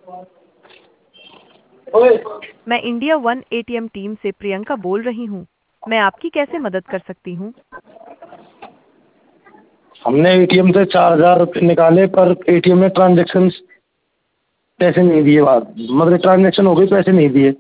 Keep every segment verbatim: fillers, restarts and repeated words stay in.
मैं India one ATM team से प्रियंका बोल रही हूँ। मैं आपकी कैसे मदद कर सकती हूँ? हमने एटीएम से चार हजार रुपये निकाले पर एटीएम में ट्रांजेक्शन पैसे नहीं दिए, बाद मतलब ट्रांजेक्शन हो गई, पैसे नहीं दिए।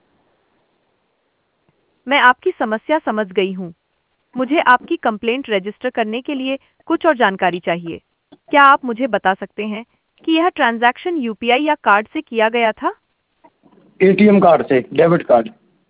मैं आपकी समस्या समझ गई हूँ। मुझे आपकी कंप्लेंट रजिस्टर करने के लिए कुछ और जानकारी चाहिए। क्या आप मुझे बता सकते हैं कि यह ट्रांजैक्शन यूपीआई या कार्ड से किया गया था? एटीएम कार्ड से, डेबिट कार्ड।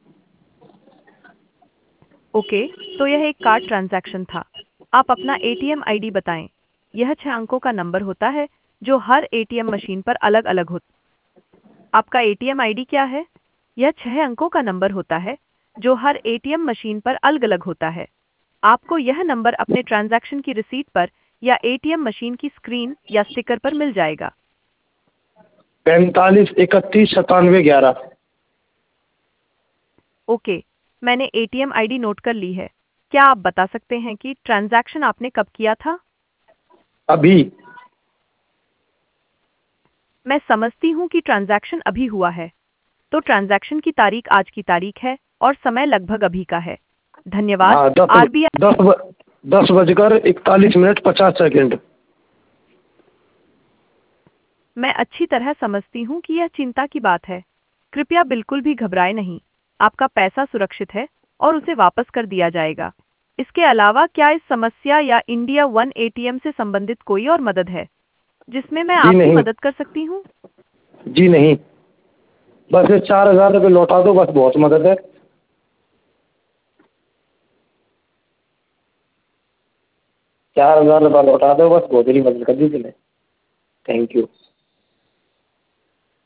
ओके, तो यह एक कार्ड ट्रांजैक्शन था। आप अपना एटीएम आईडी बताएं। यह छह अंकों का नंबर होता है जो हर एटीएम मशीन पर अलग अलग होता। आपका एटीएम आईडी क्या है? यह छह अंकों का नंबर होता है जो हर एटीएम मशीन पर अलग अलग होता है। आपको यह नंबर अपने ट्रांजैक्शन की रिसीट पर या एटीएम मशीन की स्क्रीन या स्टिकर पर मिल जाएगा। पैंतालीस इकतीस सतानवे ग्यारह। ओके, मैंने एटीएम आईडी नोट कर ली है। क्या आप बता सकते हैं कि ट्रांजैक्शन आपने कब किया था? अभी। मैं समझती हूँ कि ट्रांजैक्शन अभी हुआ है। तो ट्रांजैक्शन की तारीख आज की तारीख है और समय लगभग अभी का है। धन्यवाद। हाँ, दस आरबीआई। दस ब- दस बजकर इकतालीस मिनट पचास सेकंड। मैं अच्छी तरह समझती हूँ कि यह चिंता की बात है। कृपया बिल्कुल भी घबराएं नहीं। आपका पैसा सुरक्षित है और उसे वापस कर दिया जाएगा। इसके अलावा क्या इस समस्या या इंडिया वन एटीएम से संबंधित कोई और मदद है जिसमें मैं जी आपकी नहीं। मदद कर सकती हूँ? जी नहीं, बस ये चार हजार रुपये लौटा दो, बस बहुत मदद है। चार हजार रुपये लौटा दो, बस बहुत बड़ी मदद कर दी तुमने। Thank you.